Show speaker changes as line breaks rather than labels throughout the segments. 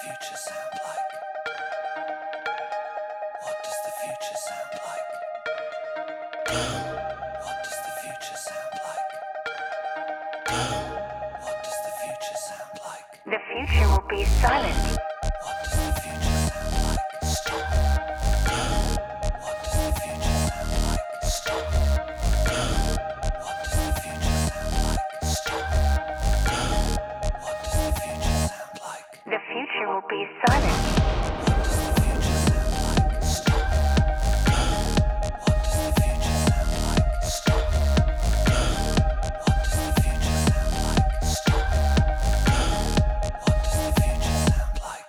future sound like? What does the future sound like? What does the future sound like? What does the future sound like?
The future will be silent.
What does the future sound like? Stop. What does the future sound like? Stop. What does the future sound like? Stop. What does the future sound like?
The future will be silent.
What does the future sound like? Stop. What does the future sound like? Stop. What does the future sound like? Stop. What does the future sound like?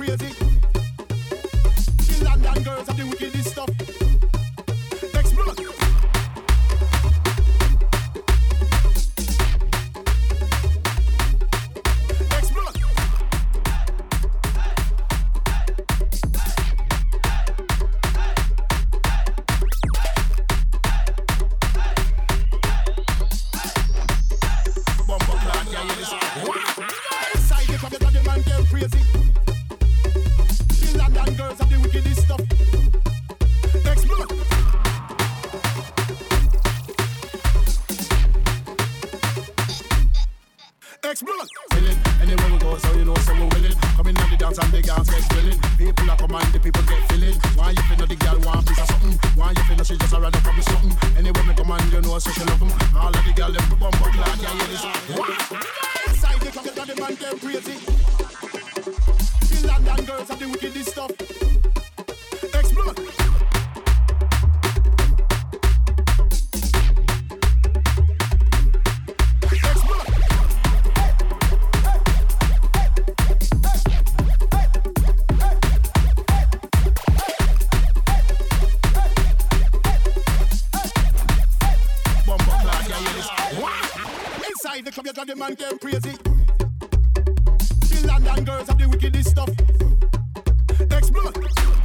crazy. The London girls have the wickedest stuff. Explode. Explode. Bumper clock, yeah, you listen. Inside the club, the man get crazy. The London girls have the wickedest stuff. Explode. Explode. Willing, anywhere we go, so you know, so we're willing. Coming on the dance and the girls get willing. People are coming, the people get feeling. Why you feel no the girl want piece of something? Why you feel no she just a rather come with something? Anywhere me come on, you know, so she love them. All of the girls them bumper clock, yeah, you listen. Inside the club, the man get crazy. The London girls have the wickedest stuff. Explode. Explode. Bumper clock, yeah, you listen. Inside the club, you got the man get crazy. The London girls have the wickedest stuff. Explode.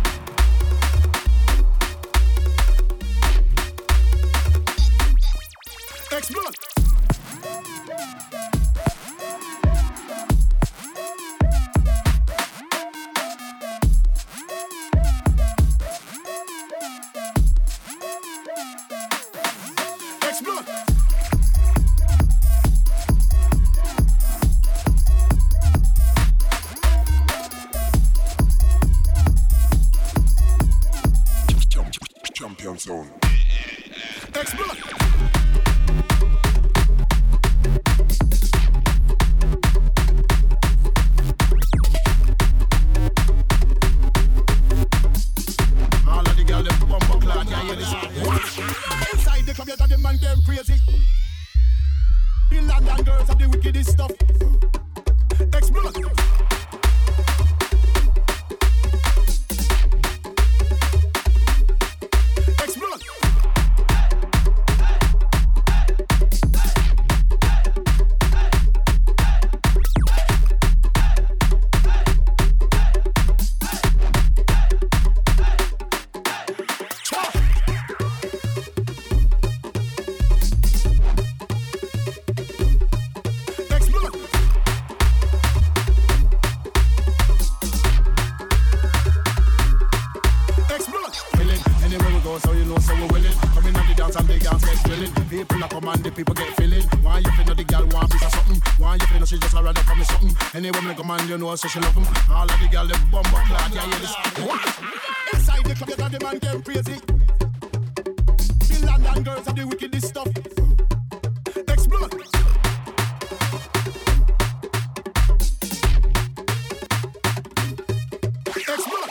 Explode. Explode.
Champion zone.
Explode. All of the girls them bumper clock, yeah, you listen. Inside the club, you got the man them crazy. The London girls have the wickedest stuff. Explode. Explode. Explode. Explode. Willing, anywhere we go, so you know, so we're willing. Coming on the dance and the girls get willing. People are coming, the people get feeling. Why you feel no the girl want piece of something? Why you feel no she just a rather come with something? Anywhere me come on, you know, so she love them. All of the girls them bumper clock, yeah, you listen. Inside the club, you got the man get crazy. The London girls have the wickedest stuff. Explode. Explode.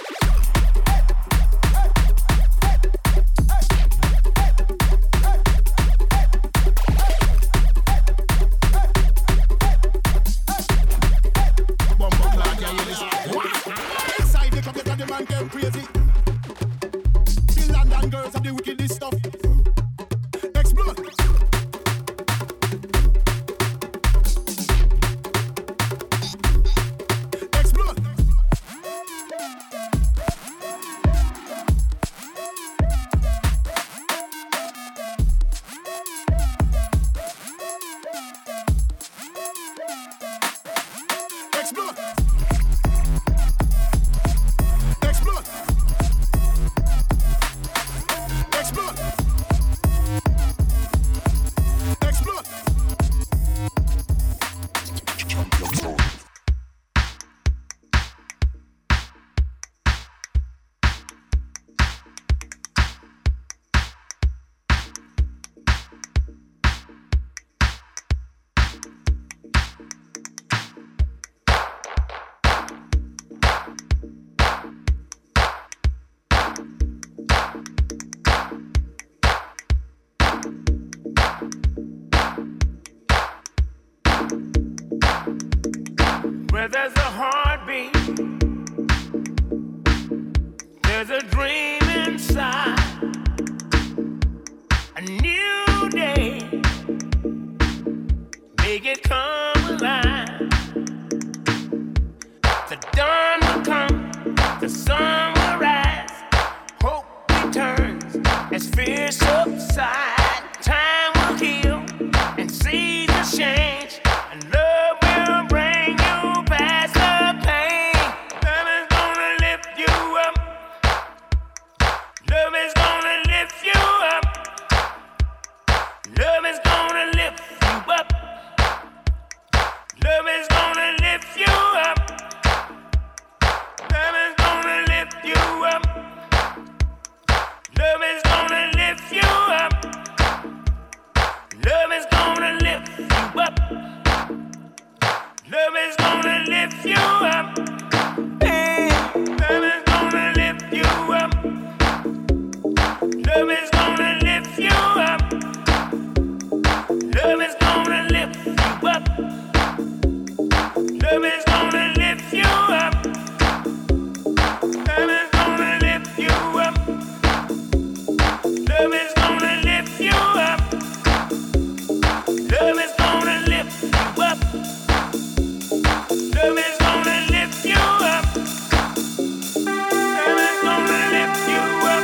Bumper clock, yeah, you listen. Inside the club, you got the man get crazy. The London girls have the wickedest stuff. Explode. Explode. Explode. Explode. Explode. Explode.
Champion zone.
Where there's a heartbeat, make it come alive. The dawn will come, the sun will rise, hope returns as fear subsides. Time will heal and seasons change, and love will bring you past the pain. Love is gonna lift you up. Love is gonna lift you up. Love is gonna lift you up. Love is gonna lift you up. Love is gonna lift you up. Love is gonna lift you up. Love is gonna lift you up. Love is gonna lift you up. Hey, love is gonna lift you up. Love is gonna lift you up. Love is gonna lift you up. Love is gonna lift you up. Love is gonna lift you up. Love is gonna lift you up. Love is gonna lift you up. Love is gonna lift you up. Love is gonna lift you up.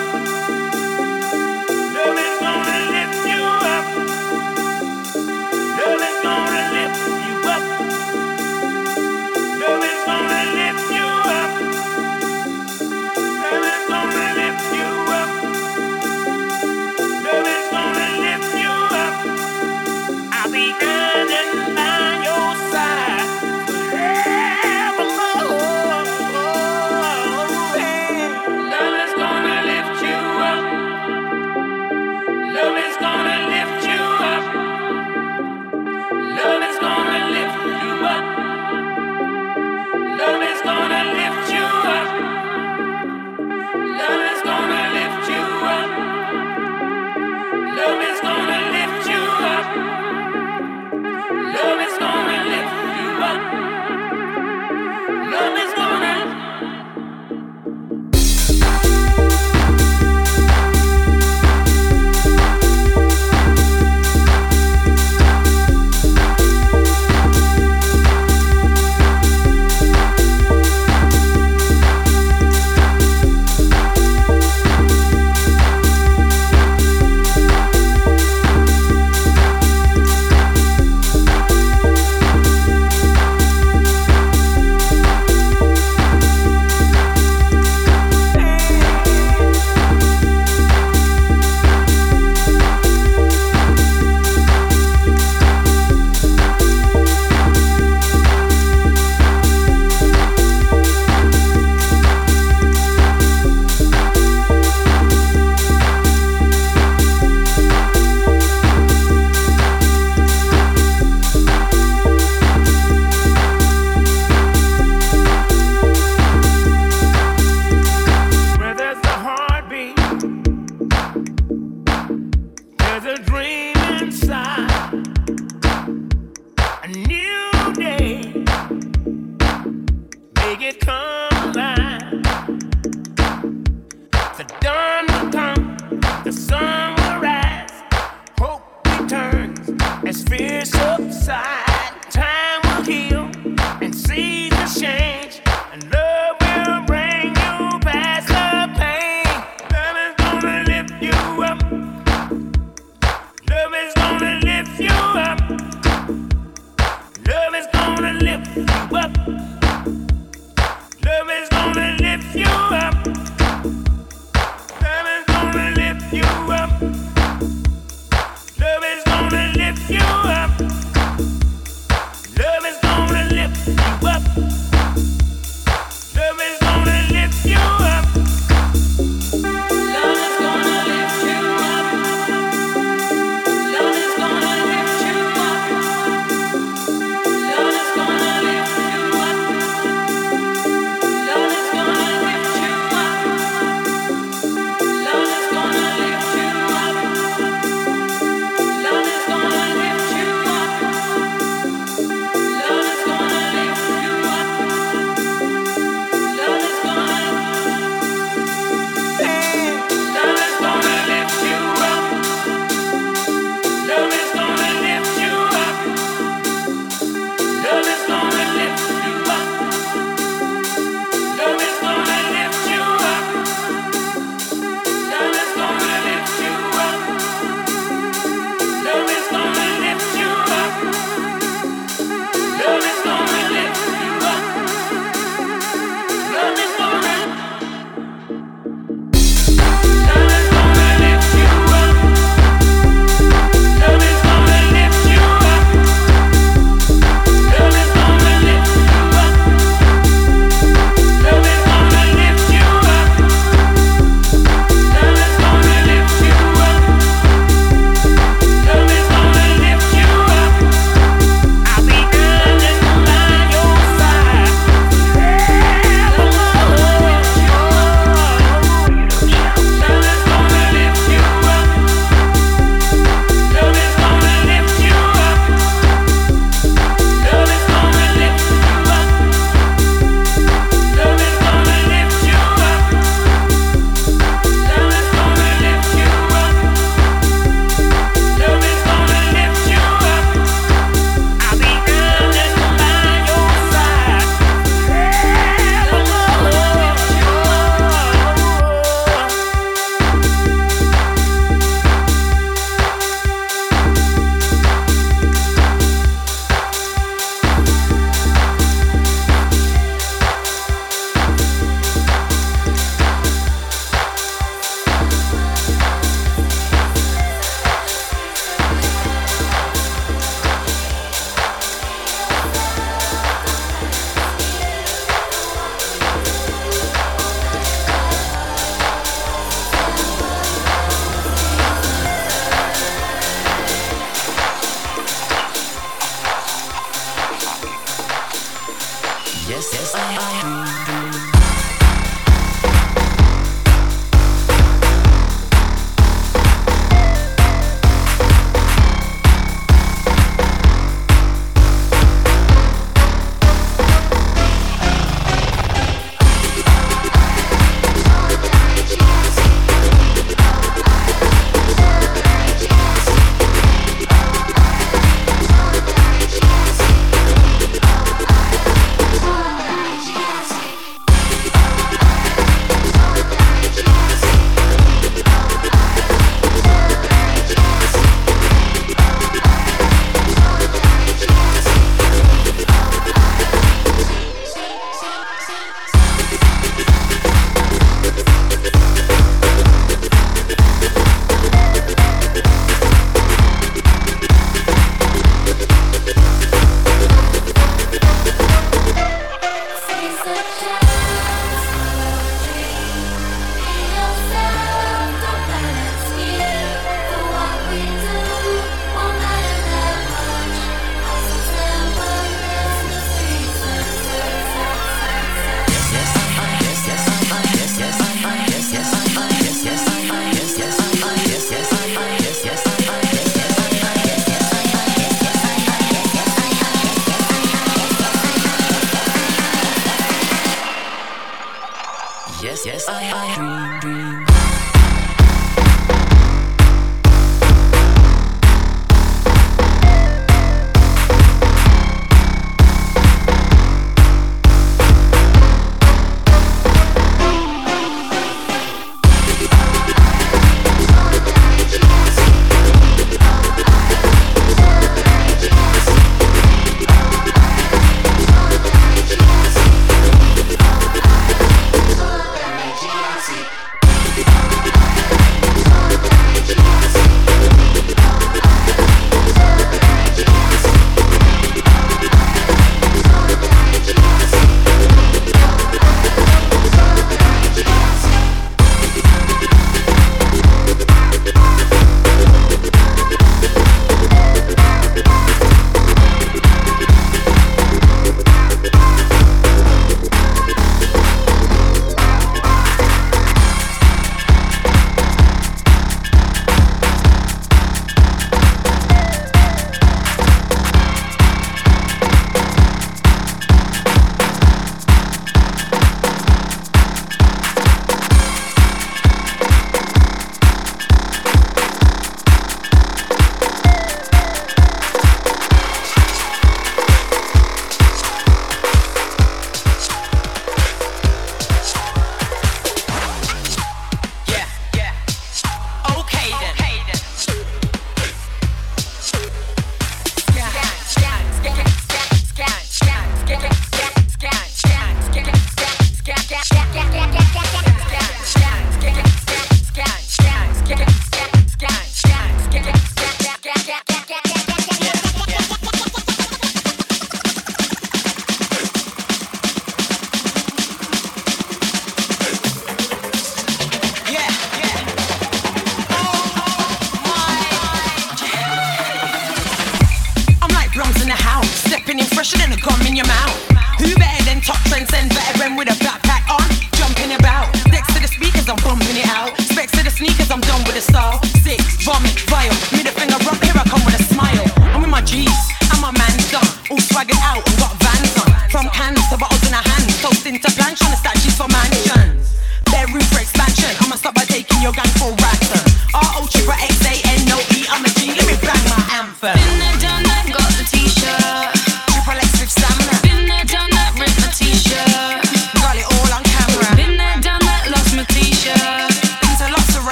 Love is gonna lift you up. Love is gonna lift you up. Love is gonna lift you up. Love is gonna lift you up. Love is gonna lift you up. I'll be running by your side forevermore. Love is gonna lift you up. Love is gonna lift you up. Love is gonna lift you up. Love is gonna lift you up. Love is gonna lift you up. Love is gonna lift you up. Love is gonna lift you up. Love is gonna. Where there's a heartbeat, there's a dream inside. A new day, make it come alive. The dawn will come, the sun will rise, hope returns as fear subsides. Time will heal and seasons change, and love will bring you past the pain. Love is gonna lift you up. Love is gonna lift you up. Love is gonna lift you up. Love is gonna lift you up. Love is gonna lift you up. Love is gonna lift you up. Love is gonna lift you up. Love is gonna lift you up. Love is gonna lift you up. Love is gonna lift you up. Love is gonna lift you up.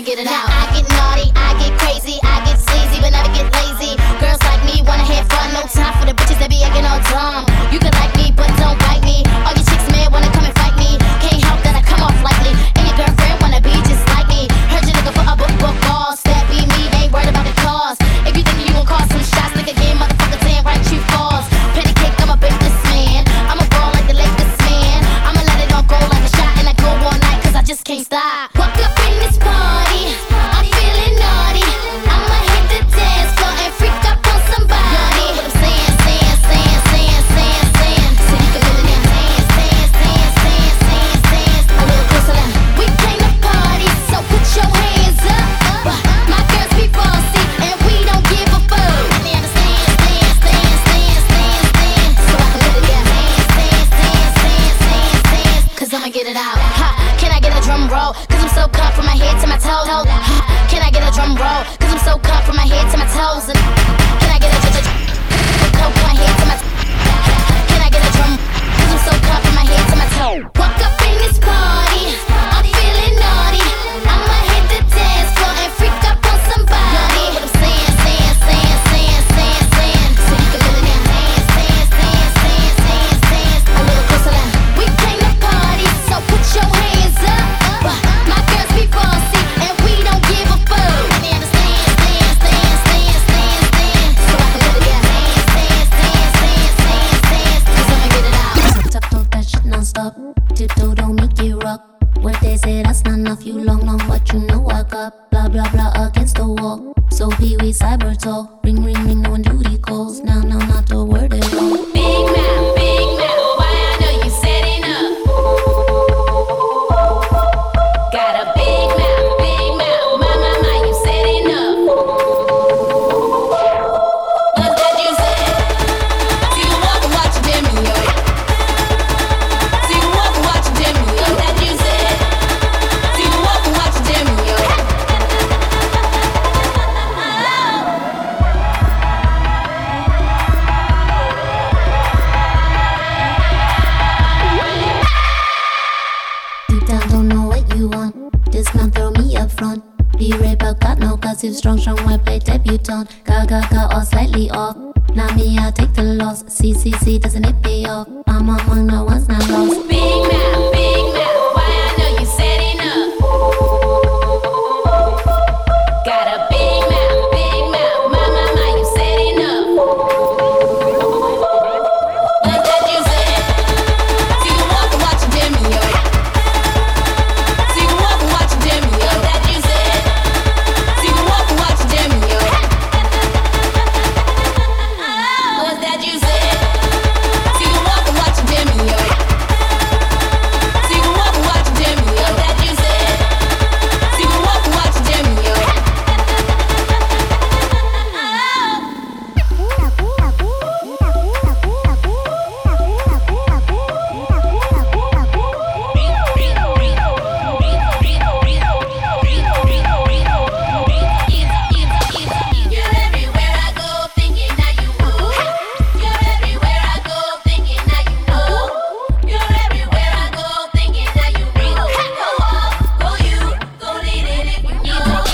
get it out. I get naughty, I get crazy, I get sleazy, but never get lazy. Girls like me wanna have fun, no time for the bitches that be acting all dumb. You can like me, but don't bite me. All your chicks mad wanna come and fight me. Can't help that I come off lightly, and your girlfriend wanna be just like me. Heard you looking for a book boss, that be me, ain't worried about the cause. If you think you gon' cause some shots, look again, motherfucker, damn right you falls. Petty cake, I'm a business man. I'm a ball like the Lakers man. I'ma let it all go like a shot, and I go all night, cause I just can't stop. Walk up in this party, I'm feeling naughty. I'ma hit the dance floor and freak up on somebody. What I'm saying. So you can really dance. A little closer now. We came to party, so put your hands up. My girls be bossy, and we don't give a fuck. So I can really dance. Cause I'ma get it out. Can I get a drum roll? Cause I'm so cut from my head to my toes. Can I get a drum roll? Cause I'm so cut from my head to my toes. And can I get a cut from my head to my toes? Can I get a drum? Cause I'm so cut from my head to my toes. Walk up in this party, I'm feeling naughty. I'ma hit the dance floor and freak up on somebody. What I'm saying. So you can really dance. A little closer now. We came to party, so put your hands up. My girls be bossy, and we don't give a fuck. So I can really dance. Cause I'ma get it out.
Talk that shit non-stop. Tiptoe, don't make it rock. What they say, that's not enough. You long, but you know I got blah, blah, blah against the wall. So Pee-wee cyber talk. Ring, no one duty calls. Now, not the word at all.
Big mouth, why I know you setting up. Got a big mouth, my, you setting up. What's that you said? See you walk and watch your demi, yo. See you walk and watch your demi, yo. What's that you said? See you walk and watch your demi, yo.
Deep down, don't know what you want. This man throw me up front. Be right back, got no passive, strong, white play debutante. Got all slightly off. Now me, I take the loss. C, doesn't it pay off? I'm among the ones not lost.
Big mouth, why I know you setting up. Got a big mouth, my, you setting up. What's that you said? See you walk and watch your demi, yo. See you walk and watch your demi, yo. What's that you said? See you walk and watch your demi, yo. What's that you said? See you walk and watch your demi, yo. See you walk and watch your demi, yo. What's that you said? See you walk and watch your demi, yo. You're everywhere I go, thinking that you move. You're everywhere I go, thinking that you know. You're everywhere I go, thinking that you need. Go up, go you, go need it if you need it.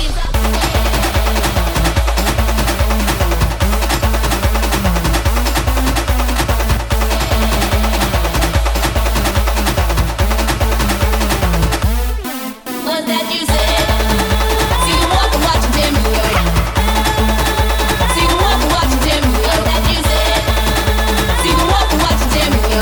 What's that you said? See you walk and watch your demi, yo. See you walk and watch your demi, yo. What's that you said? See you walk and watch your demi, yo.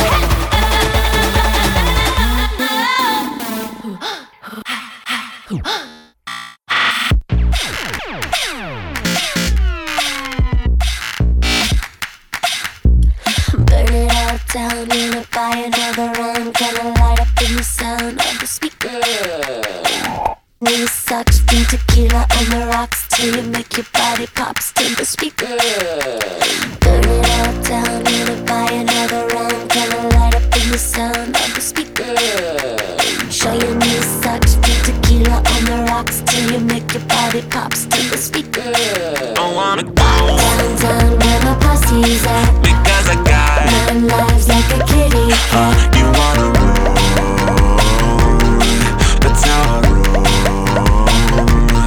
Burn it all down, gonna buy another round. Gonna light up in the sound of the speaker. New sucks, drink tequila on the rocks till you make your body pops to the speaker. Burn it all down, gonna buy another round. Gonna light up in the sound of the speaker. Show your new sucks, drink tequila on the rocks till you make your body pops to the speaker.
I wanna go
Downtown where my posse's at.
because I got
9 lives like a kitty cat.
you wanna roll. That's how I roll.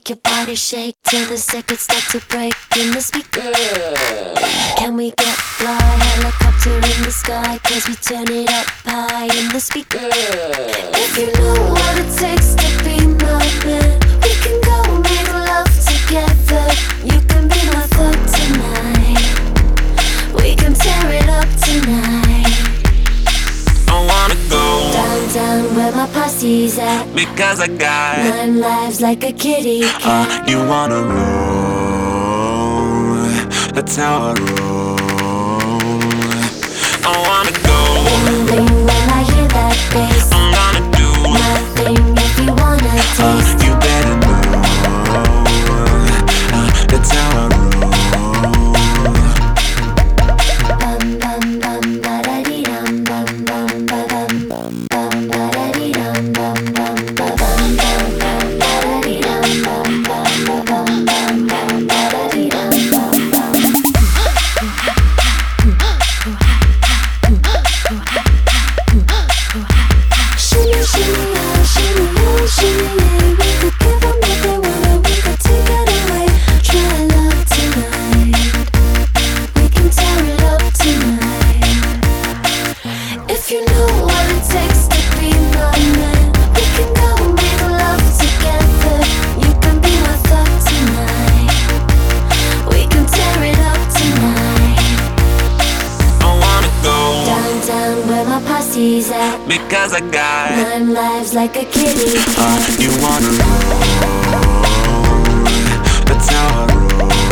make your body shake till the circuits start to break in the speaker. Can we get fly, helicopter in the sky, cause we turn it up high in the speaker. If you know what it takes to be my man, we can go make love together. You can be my thug tonight. We can tear it up tonight.
I wanna go
downtown where my posse's at,
because I got
9 lives like a kitty cat.
you wanna roll, that's how I roll. I wanna go,
Bling when I hear that bass.
I'm gonna do
My thing if you wanna taste.
you better know, that's how I roll.
Bum bum bum ba da dee dum bum bum ba dum bum ba da dee dum bum bum ba bum bum bum ba da dee dum bum bum ba bum bum bum ba da dee dum bum bum. Shimmy shimmy ah, shimmy ah, shimmy yeah. We could give 'em what they wanna, we could take it away. Try love tonight. We can tear it up tonight. If you know what it takes to be my man, we can go make love together. You can be my thug tonight. We can tear it up tonight.
I wanna go
Downtown where my posse's at,
because I got
9 lives like a kitty cat.
you wanna roll, that's how I roll.